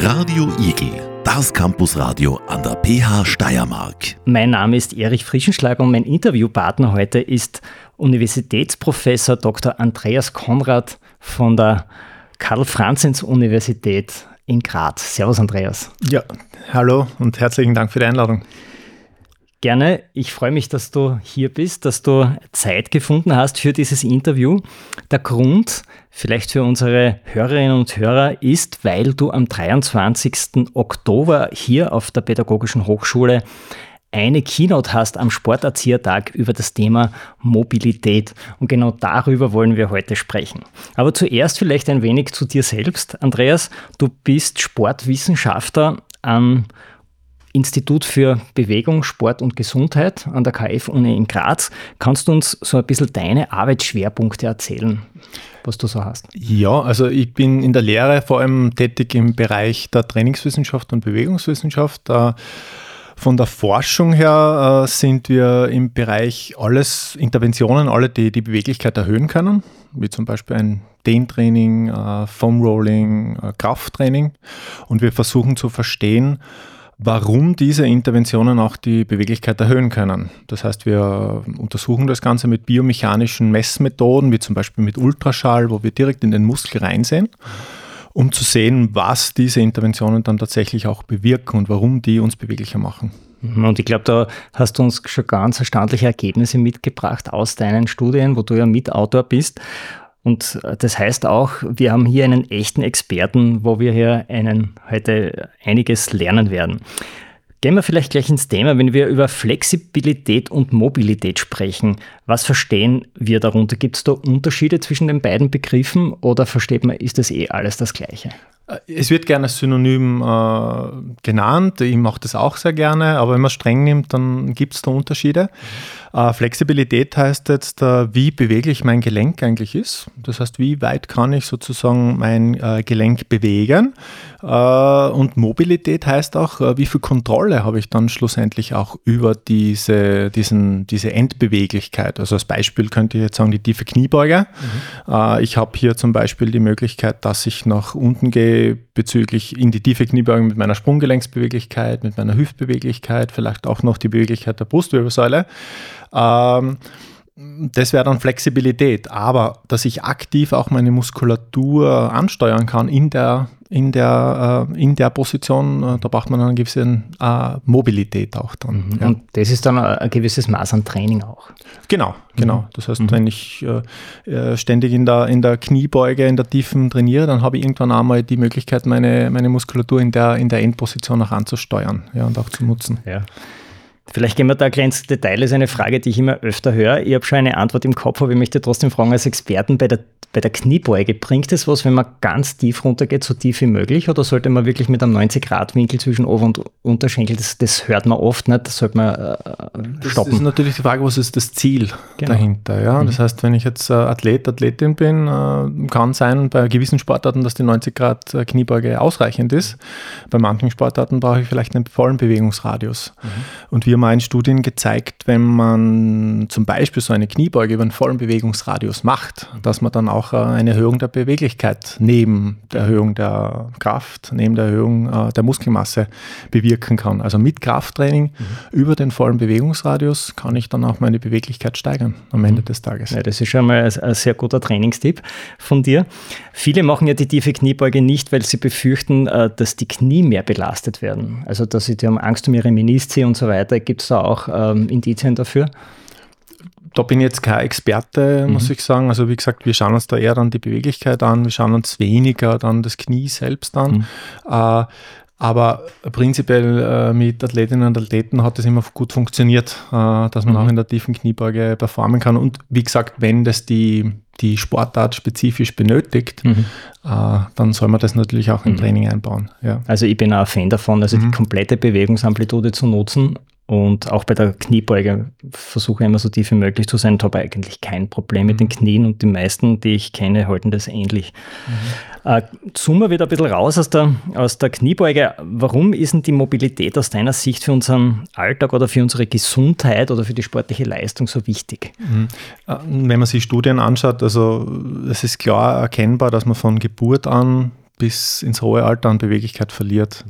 Radio Igel, das Campusradio an der PH Steiermark. Mein Name ist Erich Frischenschlag und mein Interviewpartner heute ist Universitätsprofessor Dr. Andreas Konrad von der Karl-Franzens-Universität in Graz. Servus Andreas. Ja, hallo und herzlichen Dank für die Einladung. Gerne. Ich freue mich, dass du hier bist, dass du Zeit gefunden hast für dieses Interview. Der Grund, vielleicht für unsere Hörerinnen und Hörer, ist, weil du am 23. Oktober hier auf der Pädagogischen Hochschule eine Keynote hast am Sporterziehertag über das Thema Mobilität. Und genau darüber wollen wir heute sprechen. Aber zuerst vielleicht ein wenig zu dir selbst. Andreas, du bist Sportwissenschaftler am Institut für Bewegung, Sport und Gesundheit an der KF-Uni in Graz. Kannst du uns so ein bisschen deine Arbeitsschwerpunkte erzählen, was du so hast? Ja, also ich bin in der Lehre vor allem tätig im Bereich der Trainingswissenschaft und Bewegungswissenschaft. Von der Forschung her sind wir im Bereich alles Interventionen, alle die die Beweglichkeit erhöhen können, wie zum Beispiel ein Dehntraining, Foam Rolling, Krafttraining. Und wir versuchen zu verstehen, warum diese Interventionen auch die Beweglichkeit erhöhen können. Das heißt, wir untersuchen das Ganze mit biomechanischen Messmethoden, wie zum Beispiel mit Ultraschall, wo wir direkt in den Muskel reinsehen, um zu sehen, was diese Interventionen dann tatsächlich auch bewirken und warum die uns beweglicher machen. Und ich glaube, da hast du uns schon ganz erstaunliche Ergebnisse mitgebracht aus deinen Studien, wo du ja Mitautor bist. Und das heißt auch, wir haben hier einen echten Experten, wo wir hier heute einiges lernen werden. Gehen wir vielleicht gleich ins Thema, wenn wir über Flexibilität und Mobilität sprechen. Was verstehen wir darunter? Gibt es da Unterschiede zwischen den beiden Begriffen oder versteht man, ist das alles das Gleiche? Es wird gerne als Synonym genannt, ich mache das auch sehr gerne, aber wenn man es streng nimmt, dann gibt es da Unterschiede. Flexibilität heißt jetzt, wie beweglich mein Gelenk eigentlich ist. Das heißt, wie weit kann ich sozusagen mein Gelenk bewegen. Und Mobilität heißt auch, wie viel Kontrolle habe ich dann schlussendlich auch über diese Endbeweglichkeit. Also als Beispiel könnte ich jetzt sagen, die tiefe Kniebeuge. Ich habe hier zum Beispiel die Möglichkeit, dass ich nach unten gehe bezüglich in die tiefe Kniebeuge mit meiner Sprunggelenksbeweglichkeit, mit meiner Hüftbeweglichkeit, vielleicht auch noch die Beweglichkeit der Brustwirbelsäule. Das wäre dann Flexibilität, aber dass ich aktiv auch meine Muskulatur ansteuern kann in der Position, da braucht man eine gewisse Mobilität auch dann. Ja. Und das ist dann ein gewisses Maß an Training auch. Genau. Das heißt, wenn ich ständig in der Kniebeuge, in der Tiefen trainiere, dann habe ich irgendwann einmal die Möglichkeit, meine Muskulatur in der Endposition auch anzusteuern, ja, und auch zu nutzen. Ja. Vielleicht gehen wir da gleich ins Detail. Das ist eine Frage, die ich immer öfter höre. Ich habe schon eine Antwort im Kopf, aber ich möchte trotzdem fragen, als Experten bei der Kniebeuge, bringt es was, wenn man ganz tief runtergeht, so tief wie möglich? Oder sollte man wirklich mit einem 90-Grad-Winkel zwischen Ober- und Unterschenkel, das hört man oft nicht, das sollte man stoppen? Das ist natürlich die Frage, was ist das Ziel dahinter? Ja? Das heißt, wenn ich jetzt Athletin bin, kann sein bei gewissen Sportarten, dass die 90-Grad-Kniebeuge ausreichend ist. Bei manchen Sportarten brauche ich vielleicht einen vollen Bewegungsradius. Und wir haben in Studien gezeigt, wenn man zum Beispiel so eine Kniebeuge über einen vollen Bewegungsradius macht, dass man dann auch eine Erhöhung der Beweglichkeit neben der Erhöhung der Kraft, neben der Erhöhung der Muskelmasse bewirken kann. Also mit Krafttraining über den vollen Bewegungsradius kann ich dann auch meine Beweglichkeit steigern am Ende des Tages. Ja, das ist schon mal ein sehr guter Trainingstipp von dir. Viele machen ja die tiefe Kniebeuge nicht, weil sie befürchten, dass die Knie mehr belastet werden. Also dass sie haben Angst um ihre Menisci und so weiter. Gibt es da auch Indizien dafür? Da bin ich jetzt kein Experte, muss ich sagen. Also wie gesagt, wir schauen uns da eher dann die Beweglichkeit an, wir schauen uns weniger dann das Knie selbst an. Aber prinzipiell mit Athletinnen und Athleten hat das immer gut funktioniert, dass man auch in der tiefen Kniebeuge performen kann. Und wie gesagt, wenn das die Sportart spezifisch benötigt, dann soll man das natürlich auch im Training einbauen. Ja. Also ich bin auch ein Fan davon, also die komplette Bewegungsamplitude zu nutzen. Und auch bei der Kniebeuge versuche ich immer so tief wie möglich zu sein. Ich habe eigentlich kein Problem mit den Knien und die meisten, die ich kenne, halten das ähnlich. Zoomen wir wieder ein bisschen raus aus der Kniebeuge. Warum ist denn die Mobilität aus deiner Sicht für unseren Alltag oder für unsere Gesundheit oder für die sportliche Leistung so wichtig? Wenn man sich Studien anschaut, also es ist klar erkennbar, dass man von Geburt an bis ins hohe Alter an Beweglichkeit verliert.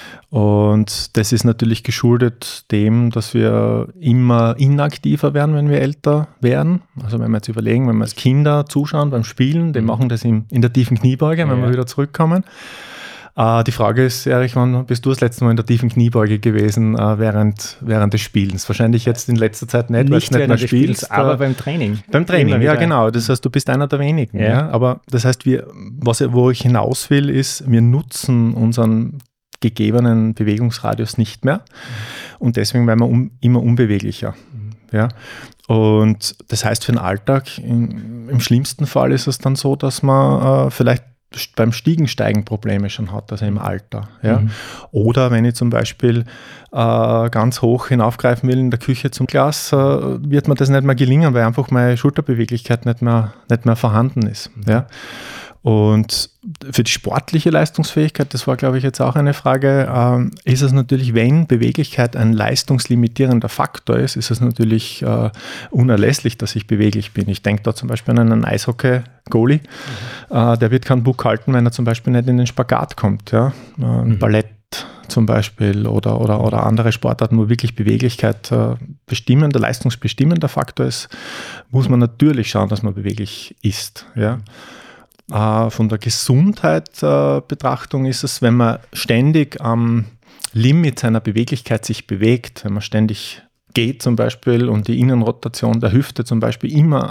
Und das ist natürlich geschuldet dem, dass wir immer inaktiver werden, wenn wir älter werden. Also wenn wir jetzt überlegen, wenn wir als Kinder zuschauen beim Spielen, die machen das in der tiefen Kniebeuge, wenn wir wieder zurückkommen. Die Frage ist, Erich, wann bist du das letzte Mal in der tiefen Kniebeuge gewesen während des Spielens? Wahrscheinlich jetzt in letzter Zeit nicht, weil du nicht mehr spielst. Aber beim Training. Beim Training, ja genau. Das heißt, du bist einer der wenigen. Ja. Ja? Aber das heißt, wo ich hinaus will, ist, wir nutzen unseren gegebenen Bewegungsradius nicht mehr und deswegen werden wir immer unbeweglicher. Ja? Und das heißt, für den Alltag, im schlimmsten Fall ist es dann so, dass man vielleicht beim Stiegensteigen Probleme schon hat, also im Alter. Ja? Oder wenn ich zum Beispiel ganz hoch hinaufgreifen will in der Küche zum Glas, wird mir das nicht mehr gelingen, weil einfach meine Schulterbeweglichkeit nicht mehr vorhanden ist. Ja? Und für die sportliche Leistungsfähigkeit, das war, glaube ich, jetzt auch eine Frage, ist es natürlich, wenn Beweglichkeit ein leistungslimitierender Faktor ist, ist es natürlich unerlässlich, dass ich beweglich bin. Ich denke da zum Beispiel an einen Eishockey-Goalie, der wird keinen Puck halten, wenn er zum Beispiel nicht in den Spagat kommt. Ja? Ein Ballett zum Beispiel oder andere Sportarten, wo wirklich Beweglichkeit bestimmender, leistungsbestimmender Faktor ist, muss man natürlich schauen, dass man beweglich ist. Ja? Von der Gesundheit Betrachtung ist es, wenn man ständig am Limit seiner Beweglichkeit sich bewegt, wenn man ständig geht zum Beispiel und die Innenrotation der Hüfte zum Beispiel immer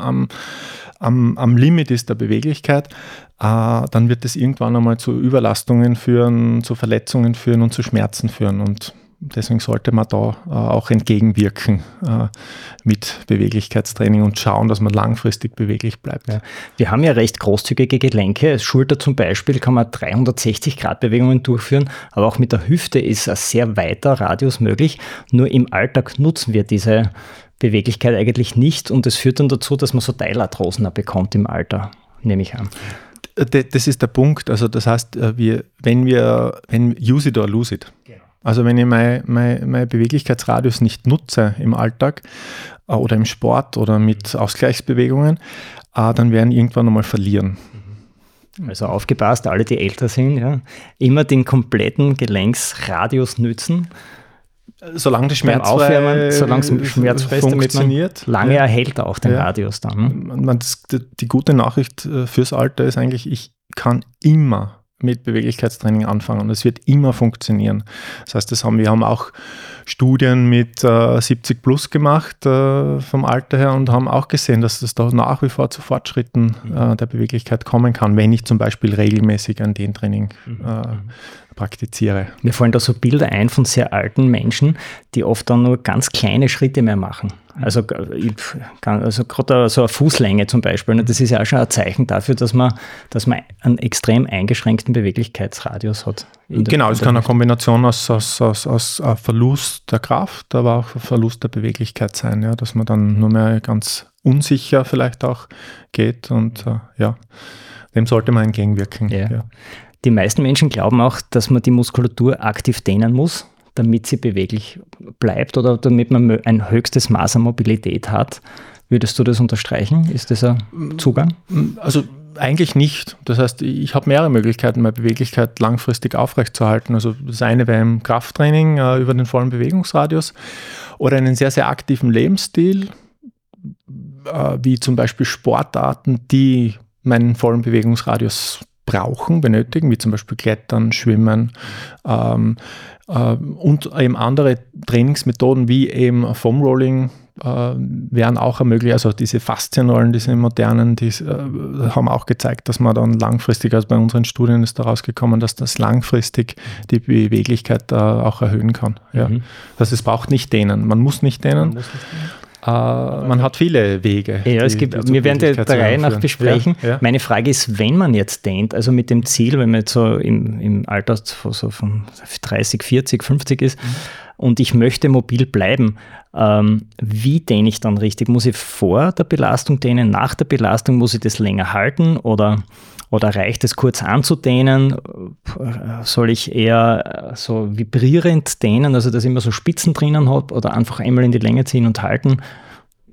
am Limit ist der Beweglichkeit, dann wird es irgendwann einmal zu Überlastungen führen, zu Verletzungen führen und zu Schmerzen führen. Und deswegen sollte man da auch entgegenwirken mit Beweglichkeitstraining und schauen, dass man langfristig beweglich bleibt. Ja. Wir haben ja recht großzügige Gelenke. Schulter zum Beispiel kann man 360-Grad-Bewegungen durchführen, aber auch mit der Hüfte ist ein sehr weiter Radius möglich. Nur im Alltag nutzen wir diese Beweglichkeit eigentlich nicht und das führt dann dazu, dass man so Teilarthrosen bekommt im Alter, nehme ich an. Das ist der Punkt. Also das heißt, wenn use it or lose it. Genau. Also wenn ich mein Beweglichkeitsradius nicht nutze im Alltag oder im Sport oder mit Ausgleichsbewegungen, dann werden irgendwann einmal verlieren. Also aufgepasst, alle, die älter sind, ja, immer den kompletten Gelenksradius nützen. Solange das schmerzfrei ist, funktioniert. Lange erhält auch den Radius dann. Die gute Nachricht fürs Alter ist eigentlich, ich kann immer mit Beweglichkeitstraining anfangen und es wird immer funktionieren. Das heißt, wir haben auch Studien mit 70 plus gemacht vom Alter her und haben auch gesehen, dass es da nach wie vor zu Fortschritten der Beweglichkeit kommen kann, wenn ich zum Beispiel regelmäßig ein Dehntraining praktiziere. Mir fallen da so Bilder ein von sehr alten Menschen, die oft dann nur ganz kleine Schritte mehr machen. Also gerade so eine Fußlänge zum Beispiel, das ist ja auch schon ein Zeichen dafür, dass man einen extrem eingeschränkten Beweglichkeitsradius hat. Genau, es kann eine Kombination aus Verlust der Kraft, aber auch Verlust der Beweglichkeit sein, ja, dass man dann nur mehr ganz unsicher vielleicht auch geht und dem sollte man entgegenwirken. Ja. Ja. Die meisten Menschen glauben auch, dass man die Muskulatur aktiv dehnen muss, damit sie beweglich bleibt oder damit man ein höchstes Maß an Mobilität hat. Würdest du das unterstreichen? Ist das ein Zugang? Also eigentlich nicht. Das heißt, ich habe mehrere Möglichkeiten, meine Beweglichkeit langfristig aufrechtzuerhalten. Also das eine wäre im Krafttraining über den vollen Bewegungsradius oder einen sehr, sehr aktiven Lebensstil, wie zum Beispiel Sportarten, die meinen vollen Bewegungsradius benötigen, wie zum Beispiel Klettern, Schwimmen und eben andere Trainingsmethoden wie eben Foam Rolling wären auch möglich. Also diese Faszienrollen, diese modernen, die haben auch gezeigt, dass man dann langfristig, also bei unseren Studien ist daraus gekommen, dass das langfristig die Beweglichkeit auch erhöhen kann. Ja. Das heißt, es braucht nicht dehnen. Man muss nicht dehnen. Man hat viele Wege. Ja, wir werden die der Reihe nach besprechen. Ja. Meine Frage ist, wenn man jetzt dehnt, also mit dem Ziel, wenn man jetzt so im Alter so von 30, 40, 50 ist und ich möchte mobil bleiben, wie dehne ich dann richtig? Muss ich vor der Belastung dehnen, nach der Belastung? Muss ich das länger halten oder reicht es kurz anzudehnen? Soll ich eher so vibrierend dehnen, also dass ich immer so Spitzen drinnen habe oder einfach einmal in die Länge ziehen und halten?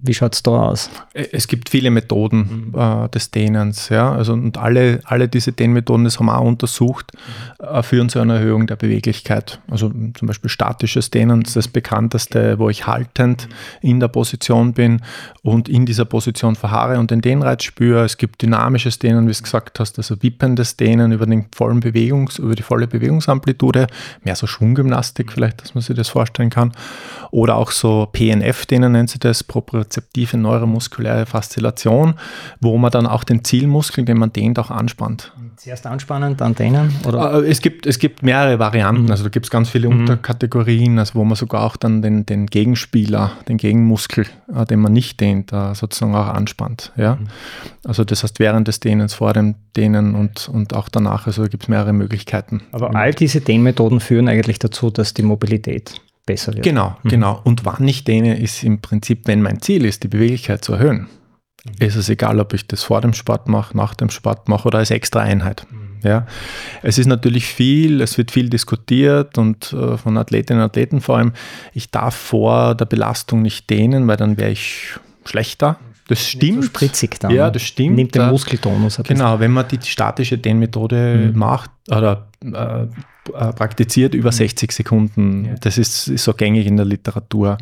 Wie schaut es da aus? Es gibt viele Methoden des Dehnens, ja. Also und alle diese Dehnmethoden, das haben wir auch untersucht, führen zu einer Erhöhung der Beweglichkeit. Also zum Beispiel statisches Dehnen, das ist das bekannteste, wo ich haltend in der Position bin und in dieser Position verharre und den Dehnreiz spüre. Es gibt dynamisches Dehnen, wie du gesagt hast, also wippendes Dehnen über die volle Bewegungsamplitude, mehr so Schwunggymnastik vielleicht, dass man sich das vorstellen kann. Oder auch so PNF-Dehnen nennt sich das, propriozeptive neuromuskuläre Faszillation, wo man dann auch den Zielmuskel, den man dehnt, auch anspannt. Zuerst anspannen, dann dehnen? Oder? Es gibt mehrere Varianten, also da gibt es ganz viele Unterkategorien, also wo man sogar auch dann den Gegenspieler, den Gegenmuskel, den man nicht dehnt, sozusagen auch anspannt. Ja? Also das heißt während des Dehnens, vor dem Dehnen und auch danach, also da gibt es mehrere Möglichkeiten. Aber all diese Dehnmethoden führen eigentlich dazu, dass die Mobilität besser wird. Genau. Und wann ich dehne, ist im Prinzip, wenn mein Ziel ist, die Beweglichkeit zu erhöhen. Ist es egal, ob ich das vor dem Sport mache, nach dem Sport mache oder als extra Einheit. Ja. Es ist natürlich es wird viel diskutiert und von Athletinnen und Athleten vor allem, ich darf vor der Belastung nicht dehnen, weil dann wäre ich schlechter. Das stimmt. So spritzig dann. Ja, das stimmt. Nimmt den Muskeltonus ein bisschen. Genau, wenn man die statische Dehnmethode macht oder praktiziert über 60 Sekunden, das ist so gängig in der Literatur.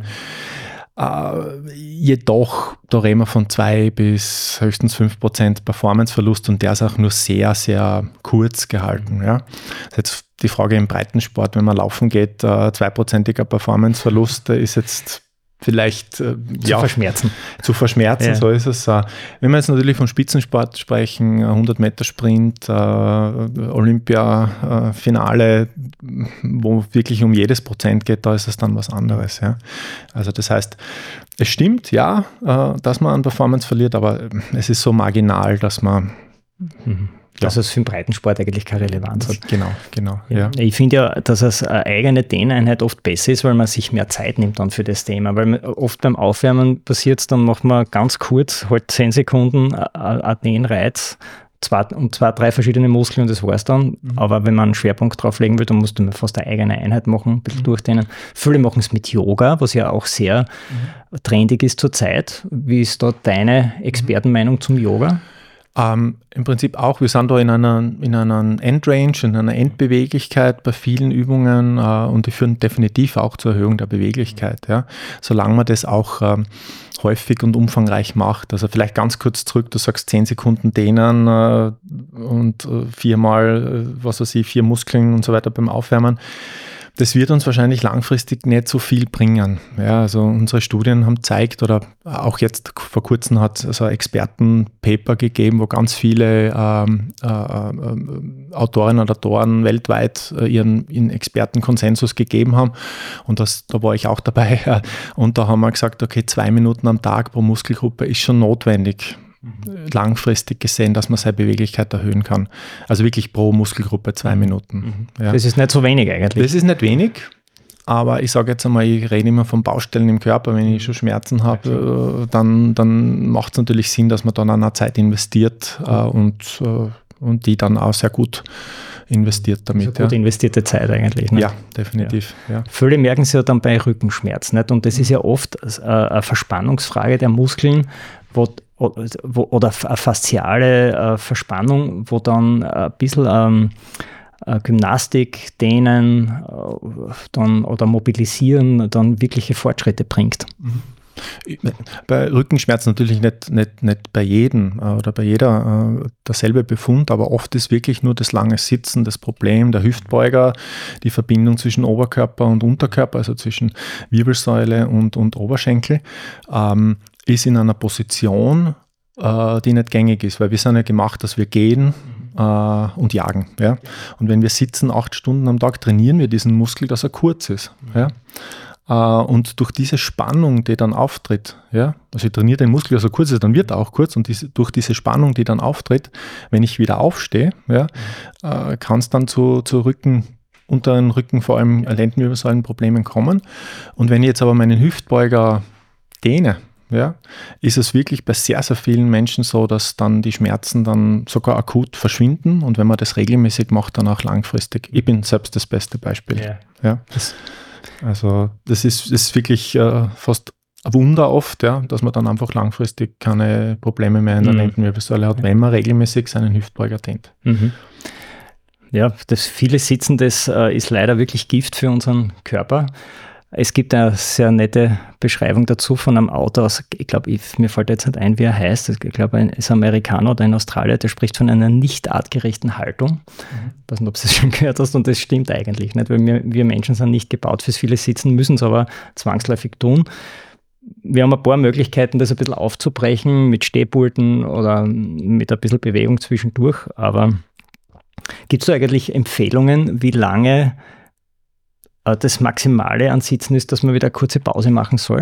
Jedoch, da reden wir von 2 bis höchstens 5% Performanceverlust und der ist auch nur sehr, sehr kurz gehalten. Ja. Das ist jetzt die Frage im Breitensport, wenn man laufen geht, 2%iger Performanceverlust ist jetzt vielleicht zu verschmerzen. Zu verschmerzen, so ist es. Wenn wir jetzt natürlich vom Spitzensport sprechen, 100-Meter-Sprint, Olympia-Finale, wo wirklich um jedes Prozent geht, da ist es dann was anderes. Ja. Also das heißt, es stimmt, ja, dass man an Performance verliert, aber es ist so marginal, dass man... Dass es für den Breitensport eigentlich keine Relevanz hat. Genau. Ja. Ich finde ja, dass es eine eigene Dehneinheit oft besser ist, weil man sich mehr Zeit nimmt dann für das Thema. Weil oft beim Aufwärmen passiert es, dann macht man ganz kurz, halt 10 Sekunden einen Dehnreiz, 3 verschiedene Muskeln und das war's dann. Aber wenn man einen Schwerpunkt drauflegen will, dann musst du fast eine eigene Einheit machen, ein bisschen durchdehnen. Viele machen es mit Yoga, was ja auch sehr trendig ist zurzeit. Wie ist da deine Expertenmeinung zum Yoga? Im Prinzip auch, wir sind da in einer Endrange, in einer Endbeweglichkeit bei vielen Übungen und die führen definitiv auch zur Erhöhung der Beweglichkeit. Ja. Solange man das auch häufig und umfangreich macht. Also vielleicht ganz kurz zurück, du sagst 10 Sekunden dehnen und 4 Muskeln und so weiter beim Aufwärmen. Das wird uns wahrscheinlich langfristig nicht so viel bringen. Ja, also unsere Studien haben gezeigt, oder auch jetzt vor kurzem hat es ein Expertenpaper gegeben, wo ganz viele Autorinnen und Autoren weltweit ihren Expertenkonsensus gegeben haben. Und da war ich auch dabei. Und da haben wir gesagt, okay, 2 Minuten am Tag pro Muskelgruppe ist schon notwendig. Langfristig gesehen, dass man seine Beweglichkeit erhöhen kann. Also wirklich pro Muskelgruppe 2 Minuten. Ja. Das ist nicht so wenig eigentlich. Das ist nicht wenig, aber ich sage jetzt einmal, ich rede immer von Baustellen im Körper. Wenn ich schon Schmerzen habe, dann macht es natürlich Sinn, dass man dann an einer Zeit investiert und die dann auch sehr gut investiert damit. Also gut investierte Zeit eigentlich. Nicht? Ja, definitiv. Ja. Viele merken es ja dann bei Rückenschmerzen. Nicht? Und das ist ja oft eine Verspannungsfrage der Muskeln, oder eine fasziale Verspannung, wo dann ein bisschen Gymnastik, Dehnen oder Mobilisieren dann wirkliche Fortschritte bringt. Bei Rückenschmerzen natürlich nicht bei jedem oder bei jeder derselbe Befund, aber oft ist wirklich nur das lange Sitzen das Problem, der Hüftbeuger, die Verbindung zwischen Oberkörper und Unterkörper, also zwischen Wirbelsäule und Oberschenkel, ist in einer Position, die nicht gängig ist, weil wir sind ja gemacht, dass wir gehen und jagen. Ja? Und wenn wir sitzen 8 Stunden am Tag, trainieren wir diesen Muskel, dass er kurz ist. Ja? Und durch diese Spannung, die dann auftritt, ja, also ich trainiere den Muskel, also kurz ist, dann wird er auch kurz und durch diese Spannung, die dann auftritt, wenn ich wieder aufstehe, ja, kann es dann zu unteren Rücken, vor allem Lendenwirbelsäulenproblemen kommen. Und wenn ich jetzt aber meinen Hüftbeuger dehne, ja, ist es wirklich bei sehr, sehr vielen Menschen so, dass dann die Schmerzen dann sogar akut verschwinden und wenn man das regelmäßig macht, dann auch langfristig. Ich bin selbst das beste Beispiel. Ja. Ja. Also das ist wirklich fast Wunder oft, ja, dass man dann einfach langfristig keine Probleme mehr in der Lendenwirbelsäule hat, wenn man regelmäßig seinen Hüftbeuger dehnt. Ja, das viele Sitzen, das ist leider wirklich Gift für unseren Körper. Es gibt eine sehr nette Beschreibung dazu von einem Autor aus, ich glaube, mir fällt jetzt nicht ein, wie er heißt. Ich glaube, er ist Amerikaner oder ein Australier, der spricht von einer nicht artgerechten Haltung. Ich weiß nicht, ob du das schon gehört hast, und das stimmt eigentlich nicht, weil wir Menschen sind nicht gebaut fürs viele Sitzen, müssen es aber zwangsläufig tun. Wir haben ein paar Möglichkeiten, das ein bisschen aufzubrechen mit Stehpulten oder mit ein bisschen Bewegung zwischendurch, aber gibt es eigentlich Empfehlungen, wie lange das Maximale an Sitzen ist, dass man wieder eine kurze Pause machen soll?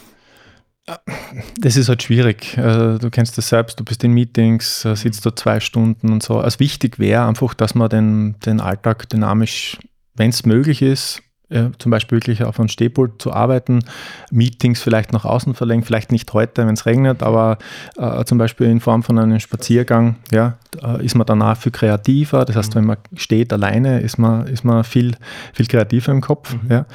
Das ist halt schwierig. Du kennst das selbst, du bist in Meetings, sitzt da 2 Stunden und so. Also wichtig wäre einfach, dass man den Alltag dynamisch, wenn es möglich ist, zum Beispiel wirklich auf einem Stehpult zu arbeiten, Meetings vielleicht nach außen verlegen, vielleicht nicht heute, wenn es regnet, aber zum Beispiel in Form von einem Spaziergang, ja, ist man danach viel kreativer. Das heißt, wenn man steht alleine, ist man viel kreativer im Kopf. Ja.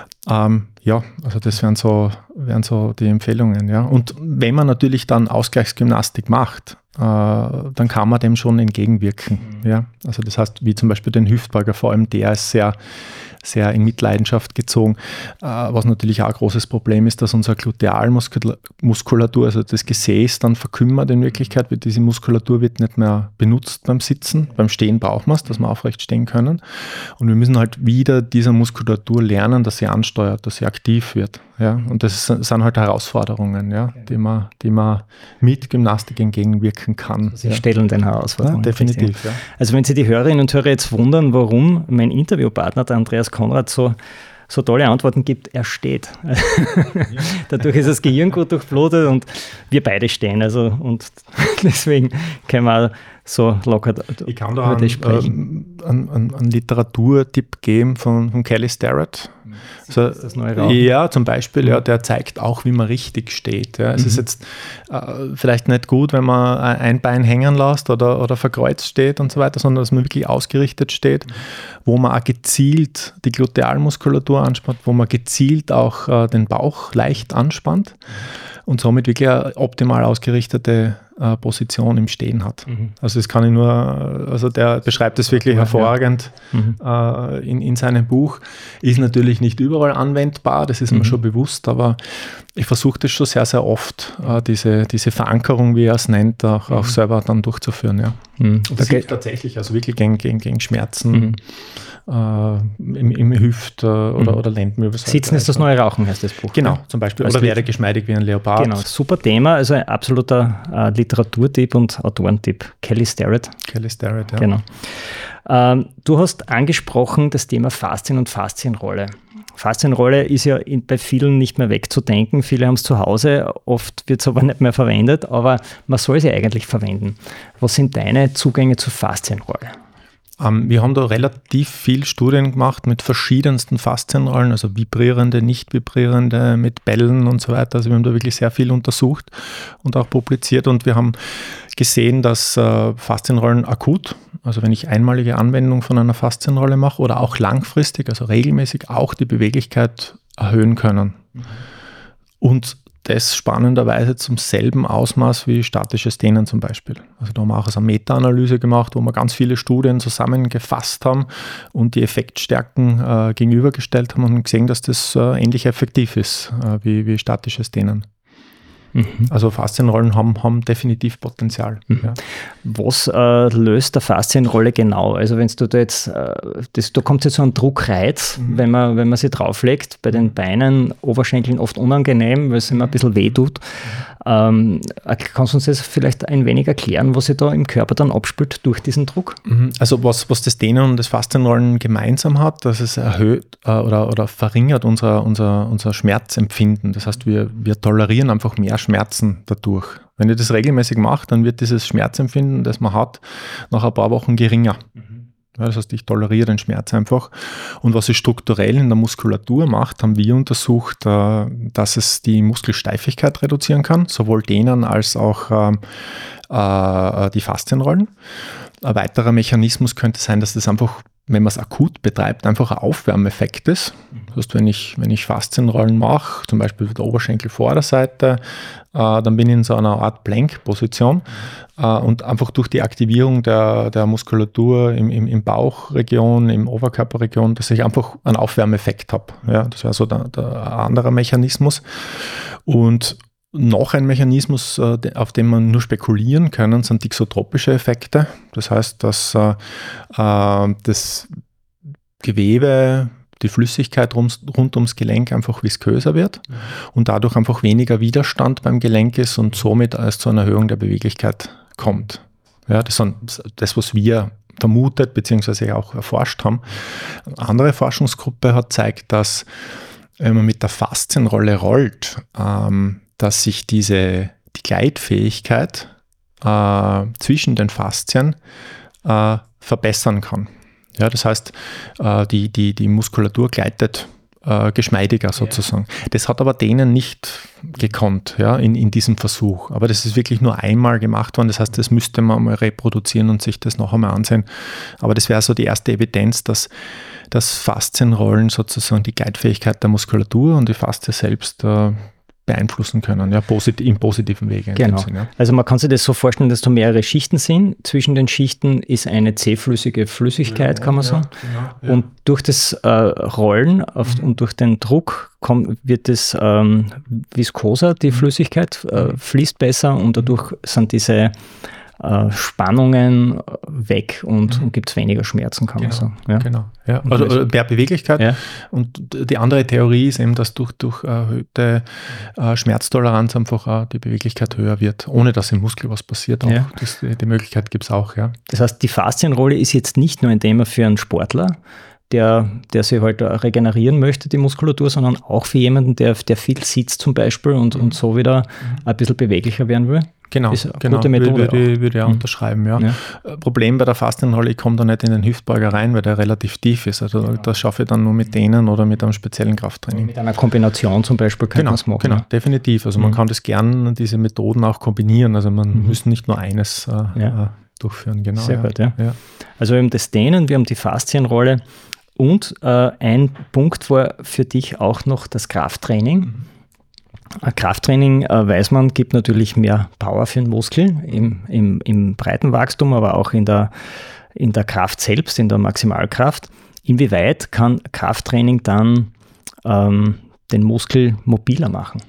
Also das wären so die Empfehlungen. Ja. Und wenn man natürlich dann Ausgleichsgymnastik macht, dann kann man dem schon entgegenwirken. Ja. Also das heißt, wie zum Beispiel den Hüftbeuger, vor allem der ist sehr in Mitleidenschaft gezogen. Was natürlich auch ein großes Problem ist, dass unsere Glutealmuskulatur, also das Gesäß, dann verkümmert in Wirklichkeit, weil diese Muskulatur wird nicht mehr benutzt beim Sitzen. Beim Stehen braucht man es, dass wir aufrecht stehen können. Und wir müssen halt wieder dieser Muskulatur lernen, dass sie ansteuert, dass sie aktiv wird. Ja? Und das sind halt Herausforderungen, ja, die man mit Gymnastik entgegenwirken kann. Sie stellen den Herausforderungen. Ja, definitiv. Ja. Also wenn Sie die Hörerinnen und Hörer jetzt wundern, warum mein Interviewpartner, der Andreas Konrad, so tolle Antworten gibt, er steht. Dadurch ist das Gehirn gut durchblutet und wir beide stehen. Also, und deswegen können wir so locker ich kann da einen Literaturtipp geben von Kelly Starrett. Also, das neue Rauchen. Ja, zum Beispiel, ja, der zeigt auch, wie man richtig steht. Ja. Es ist jetzt vielleicht nicht gut, wenn man ein Bein hängen lässt oder verkreuzt steht und so weiter, sondern dass man wirklich ausgerichtet steht, wo man auch gezielt die Glutealmuskulatur anspannt, wo man gezielt auch den Bauch leicht anspannt und somit wirklich eine optimal ausgerichtete Position im Stehen hat. Also das kann ich nur, also der beschreibt es wirklich hervorragend in seinem Buch. Ist natürlich nicht überall anwendbar, das ist mir schon bewusst, aber ich versuche das schon sehr, sehr oft, diese Verankerung, wie er es nennt, auch selber dann durchzuführen. Ja. Und das hilft tatsächlich, also wirklich gegen Schmerzen im Hüft- oder Lendenwirbelsäule. Sitzen ist das neue Rauchen, heißt das Buch. Genau, zum Beispiel. Oder werde geschmeidig wie ein Leopard. Genau, super Thema, also ein absoluter Literaturtipp und Autorentipp. Kelly Starrett. Ja. Genau. Du hast angesprochen das Thema Faszien und Faszienrolle. Faszienrolle ist ja bei vielen nicht mehr wegzudenken. Viele haben es zu Hause, oft wird es aber nicht mehr verwendet, aber man soll sie eigentlich verwenden. Was sind deine Zugänge zur Faszienrolle? Wir haben da relativ viel Studien gemacht mit verschiedensten Faszienrollen, also vibrierende, nicht vibrierende, mit Bällen und so weiter. Also wir haben da wirklich sehr viel untersucht und auch publiziert und wir haben gesehen, dass Faszienrollen akut, also wenn ich einmalige Anwendung von einer Faszienrolle mache oder auch langfristig, also regelmäßig auch die Beweglichkeit erhöhen können. Und das spannenderweise zum selben Ausmaß wie statisches Dehnen zum Beispiel. Also da haben wir auch eine Meta-Analyse gemacht, wo wir ganz viele Studien zusammengefasst haben und die Effektstärken gegenübergestellt haben und gesehen, dass das ähnlich effektiv ist wie statisches Dehnen. Also Faszienrollen haben definitiv Potenzial. Ja. Was löst der Faszienrolle genau? Also wenn du da jetzt, da kommt jetzt so ein Druckreiz, wenn man sie drauflegt, bei den Beinen, Oberschenkeln oft unangenehm, weil es immer ein bisschen weh tut. Kannst du uns das vielleicht ein wenig erklären, was sich da im Körper dann abspült durch diesen Druck? Also was das Dehnen und das Faszienrollen gemeinsam hat, dass es erhöht oder verringert unser Schmerzempfinden. Das heißt, wir tolerieren einfach mehr Schmerzen dadurch. Wenn ihr das regelmäßig macht, dann wird dieses Schmerzempfinden, das man hat, nach ein paar Wochen geringer. Ja, das heißt, ich toleriere den Schmerz einfach. Und was es strukturell in der Muskulatur macht, haben wir untersucht, dass es die Muskelsteifigkeit reduzieren kann, sowohl Dehnen als auch die Faszienrollen. Ein weiterer Mechanismus könnte sein, dass das einfach, wenn man es akut betreibt, einfach ein Aufwärmeffekt ist. Das heißt, wenn ich Faszienrollen mache, zum Beispiel der Oberschenkelvorderseite, dann bin ich in so einer Art Plank-Position und einfach durch die Aktivierung der Muskulatur im Bauchregion, im Oberkörperregion, dass ich einfach einen Aufwärmeffekt habe. Ja, das wäre so der andere Mechanismus. Und noch ein Mechanismus, auf den man nur spekulieren können, sind dixotropische Effekte. Das heißt, dass das Gewebe, die Flüssigkeit rund ums Gelenk einfach visköser wird und dadurch einfach weniger Widerstand beim Gelenk ist und somit es zu einer Erhöhung der Beweglichkeit kommt. Ja, das ist das, was wir vermutet bzw. auch erforscht haben. Eine andere Forschungsgruppe hat gezeigt, dass wenn man mit der Faszienrolle rollt, dass sich die Gleitfähigkeit zwischen den Faszien verbessern kann. Ja, das heißt, die Muskulatur gleitet geschmeidiger sozusagen. Ja. Das hat aber denen nicht gekonnt, ja, in diesem Versuch. Aber das ist wirklich nur einmal gemacht worden. Das heißt, das müsste man mal reproduzieren und sich das noch einmal ansehen. Aber das wäre so die erste Evidenz, dass Faszienrollen sozusagen die Gleitfähigkeit der Muskulatur und die Faszie selbst beeinflussen können, ja, im positiven Wege. Genau. Sinn, ja. Also man kann sich das so vorstellen, dass da mehrere Schichten sind. Zwischen den Schichten ist eine zähflüssige Flüssigkeit, kann man sagen. Ja. Und durch das Rollen und durch den Druck wird es viskoser, die Flüssigkeit fließt besser und dadurch sind diese Spannungen weg und gibt es weniger Schmerzen, kann man sagen. Ja. Genau. Ja. Also mehr Beweglichkeit. Ja. Und die andere Theorie ist eben, dass durch erhöhte Schmerztoleranz einfach auch die Beweglichkeit höher wird, ohne dass im Muskel was passiert. Auch. Ja. Die Möglichkeit gibt es auch. Ja. Das heißt, die Faszienrolle ist jetzt nicht nur ein Thema für einen Sportler, der sich halt regenerieren möchte, die Muskulatur, sondern auch für jemanden, der viel sitzt zum Beispiel und so wieder ein bisschen beweglicher werden will. Genau, gute Methode würde ich auch unterschreiben. Ja. Problem bei der Faszienrolle, ich komme da nicht in den Hüftbeuger rein, weil der relativ tief ist. Also das schaffe ich dann nur mit Dehnen oder mit einem speziellen Krafttraining. Mit einer Kombination zum Beispiel kann man es machen. Genau, definitiv. Also man kann das gern, diese Methoden auch kombinieren. Also man muss nicht nur eines durchführen. Genau, sehr gut, ja. Also wir haben das Dehnen, wir haben die Faszienrolle und ein Punkt war für dich auch noch das Krafttraining. Krafttraining, weiß man, gibt natürlich mehr Power für den Muskel im breiten Wachstum, aber auch in der Kraft selbst, in der Maximalkraft. Inwieweit kann Krafttraining dann den Muskel mobiler machen?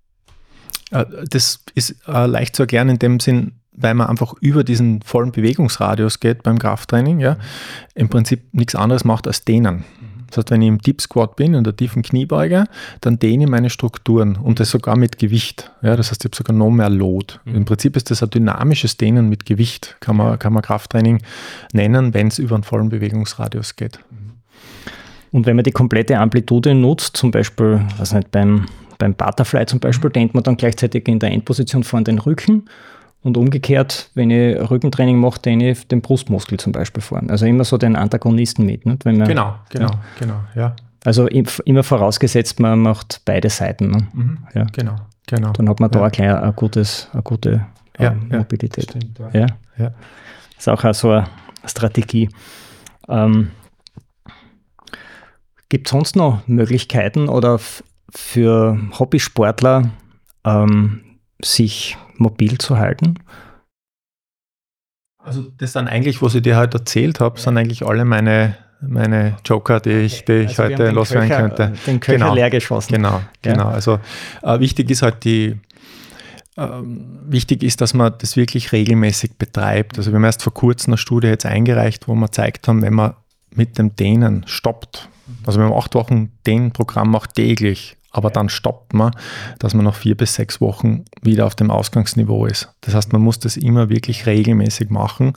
Das ist leicht zu erklären in dem Sinn, weil man einfach über diesen vollen Bewegungsradius geht beim Krafttraining, ja, im Prinzip nichts anderes macht als dehnen. Das heißt, wenn ich im Deep Squat bin, in der tiefen Kniebeuge, dann dehne ich meine Strukturen und das sogar mit Gewicht. Ja, das heißt, ich habe sogar noch mehr Load. Im Prinzip ist das ein dynamisches Dehnen mit Gewicht, kann man Krafttraining nennen, wenn es über einen vollen Bewegungsradius geht. Und wenn man die komplette Amplitude nutzt, zum Beispiel, weiß nicht, beim Butterfly zum Beispiel, dehnt man dann gleichzeitig in der Endposition vorn den Rücken. Und umgekehrt, wenn ich Rückentraining mache, dehne ich den Brustmuskel zum Beispiel vorn. Also immer so den Antagonisten mit. Nicht? Wenn man, genau, ja. Also immer vorausgesetzt, man macht beide Seiten. Ne? Ja. Genau. Dann hat man da eine gute Mobilität. Stimmt, ja. Das ist auch so eine Strategie. Gibt es sonst noch Möglichkeiten oder für Hobbysportler sich mobil zu halten? Also das sind eigentlich, was ich dir heute erzählt habe, sind eigentlich alle meine Joker, die ich heute loswerden könnte. Den Köcher leer geschossen. Genau. Also wichtig ist halt dass man das wirklich regelmäßig betreibt. Also wir haben erst vor kurzem eine Studie jetzt eingereicht, wo wir gezeigt haben, wenn man mit dem Dehnen stoppt, also wenn man 8 Wochen Dehnprogramm macht täglich, aber dann stoppt man, dass man nach 4 bis 6 Wochen wieder auf dem Ausgangsniveau ist. Das heißt, man muss das immer wirklich regelmäßig machen.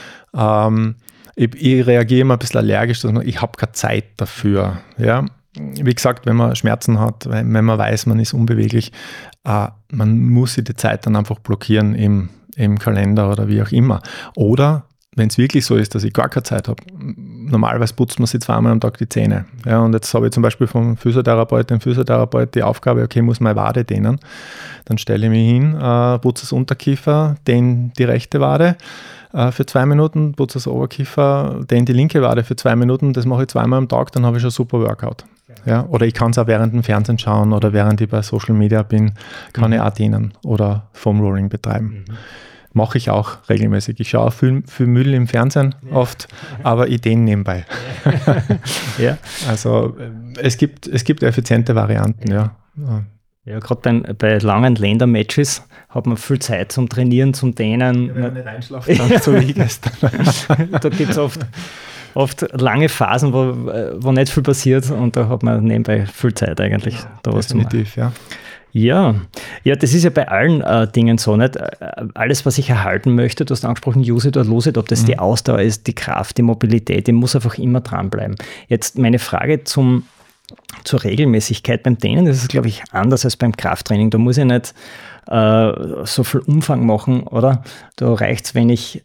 Ich reagiere immer ein bisschen allergisch, dass ich habe keine Zeit dafür. Ja? Wie gesagt, wenn man Schmerzen hat, wenn man weiß, man ist unbeweglich, man muss sich die Zeit dann einfach blockieren im Kalender oder wie auch immer. Oder wenn es wirklich so ist, dass ich gar keine Zeit habe, normalerweise putzt man sich 2-mal am Tag die Zähne. Ja, und jetzt habe ich zum Beispiel vom Physiotherapeut die Aufgabe, okay, ich muss meine Wade dehnen. Dann stelle ich mich hin, putze das Unterkiefer, dehne die rechte Wade für 2 Minuten, putze das Oberkiefer, dehne die linke Wade für 2 Minuten. Das mache ich 2-mal am Tag, dann habe ich schon ein super Workout. Ja? Oder ich kann es auch während dem Fernsehen schauen oder während ich bei Social Media bin, kann ich auch dehnen oder Foam Rolling betreiben. Mache ich auch regelmäßig. Ich schaue viel Müll im Fernsehen oft, aber ich dehne nebenbei. Ja. Also es gibt effiziente Varianten, ja. Ja, gerade bei langen Ländermatches hat man viel Zeit zum Trainieren, zum Dehnen. Ja, wenn man nicht einschlafen kann, so wie ich gestern. Da gibt es oft lange Phasen, wo nicht viel passiert und da hat man nebenbei viel Zeit eigentlich, da was zu machen. Definitiv, ja. Ja, das ist ja bei allen Dingen so, nicht? Alles, was ich erhalten möchte, du hast angesprochen, use it or lose it, ob das die Ausdauer ist, die Kraft, die Mobilität, die muss einfach immer dranbleiben. Jetzt meine Frage zur Regelmäßigkeit beim Dehnen, das ist, glaube ich, anders als beim Krafttraining. Da muss ich nicht so viel Umfang machen, oder? Da reicht es, wenn ich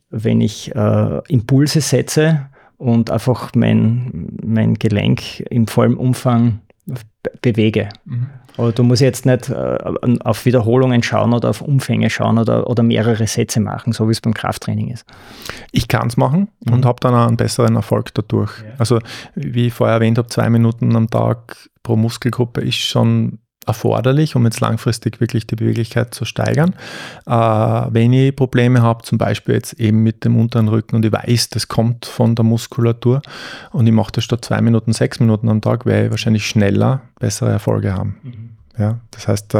Impulse setze und einfach mein Gelenk im vollen Umfang bewege. Aber du musst jetzt nicht auf Wiederholungen schauen oder auf Umfänge schauen oder mehrere Sätze machen, so wie es beim Krafttraining ist. Ich kann es machen und habe dann auch einen besseren Erfolg dadurch. Ja. Also wie ich vorher erwähnt habe, 2 Minuten am Tag pro Muskelgruppe ist schon erforderlich, um jetzt langfristig wirklich die Beweglichkeit zu steigern. Wenn ich Probleme habe, zum Beispiel jetzt eben mit dem unteren Rücken und ich weiß, das kommt von der Muskulatur und ich mache das statt 2 Minuten 6 Minuten am Tag, werde ich wahrscheinlich schneller bessere Erfolge haben. Ja, das heißt,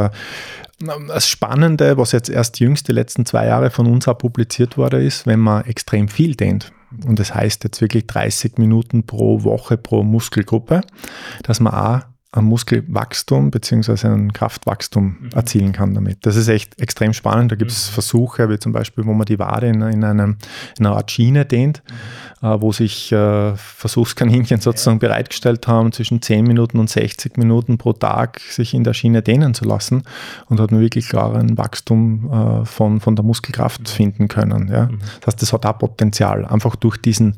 das Spannende, was jetzt erst jüngst die letzten 2 Jahre von uns auch publiziert wurde, ist, wenn man extrem viel dehnt, und das heißt jetzt wirklich 30 Minuten pro Woche pro Muskelgruppe, dass man auch ein Muskelwachstum bzw. ein Kraftwachstum erzielen kann damit. Das ist echt extrem spannend. Da gibt es Versuche, wie zum Beispiel, wo man die Wade in einer Art Schiene dehnt, wo sich Versuchskaninchen sozusagen bereitgestellt haben, zwischen 10 Minuten und 60 Minuten pro Tag sich in der Schiene dehnen zu lassen, und hat man wirklich klar ein Wachstum von der Muskelkraft finden können. Ja. Das heißt, das hat auch Potenzial. Einfach durch diesen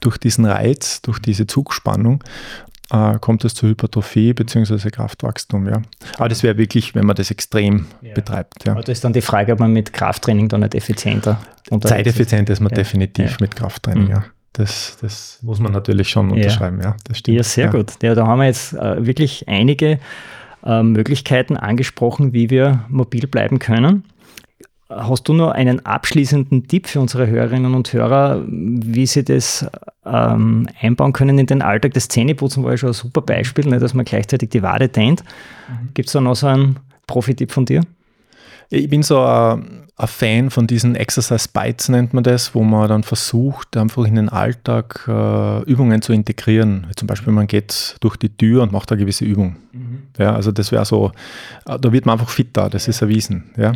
Reiz, durch diese Zugspannung, kommt es zur Hypertrophie bzw. Kraftwachstum. Ja. Aber das wäre wirklich, wenn man das extrem betreibt. Ja. Aber das ist dann die Frage, ob man mit Krafttraining da nicht effizienter Zeiteffizient ist man definitiv mit Krafttraining. Ja. Das muss man natürlich schon unterschreiben. Ja, das stimmt. Ja, sehr gut. Ja, da haben wir jetzt wirklich einige Möglichkeiten angesprochen, wie wir mobil bleiben können. Hast du noch einen abschließenden Tipp für unsere Hörerinnen und Hörer, wie sie das einbauen können in den Alltag? Das Zähneputzen war ja schon ein super Beispiel, nicht, dass man gleichzeitig die Wade dehnt. Gibt es da noch so einen Profi-Tipp von dir? Ich bin so ein Fan von diesen Exercise Bites, nennt man das, wo man dann versucht, einfach in den Alltag Übungen zu integrieren. Zum Beispiel, man geht durch die Tür und macht eine gewisse Übung. Ja, also das wäre so, da wird man einfach fitter, das ist erwiesen. Ja.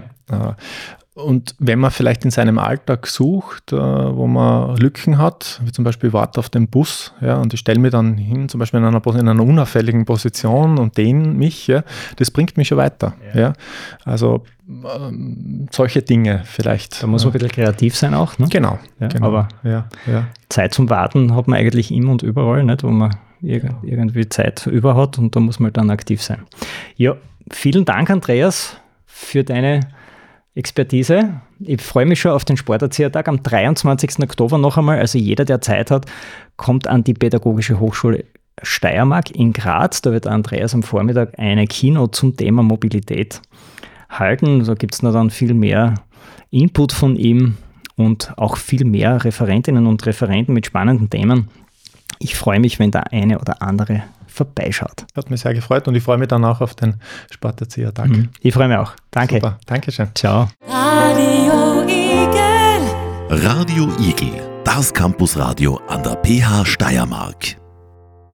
Und wenn man vielleicht in seinem Alltag sucht, wo man Lücken hat, wie zum Beispiel warte auf den Bus, ja, und ich stelle mich dann hin, zum Beispiel in einer unauffälligen Position und dehne mich, ja, das bringt mich schon weiter. Ja. Also solche Dinge vielleicht. Da muss man ein bisschen kreativ sein auch. Ne? Genau. Aber Zeit zum Warten hat man eigentlich immer und überall, nicht, wo man irgendwie Zeit über hat, und da muss man dann aktiv sein. Ja, vielen Dank, Andreas, für deine Expertise. Ich freue mich schon auf den Sporterziehertag am 23. Oktober noch einmal. Also jeder, der Zeit hat, kommt an die Pädagogische Hochschule Steiermark in Graz. Da wird Andreas am Vormittag eine Keynote zum Thema Mobilität halten. Da gibt es dann viel mehr Input von ihm und auch viel mehr Referentinnen und Referenten mit spannenden Themen. Ich freue mich, wenn der eine oder andere vorbeischaut. Hat mich sehr gefreut und ich freue mich dann auch auf den Sporterziehertag. Ich freue mich auch. Danke. Super, Dankeschön. Ciao. Radio Igel, das Campusradio an der PH Steiermark.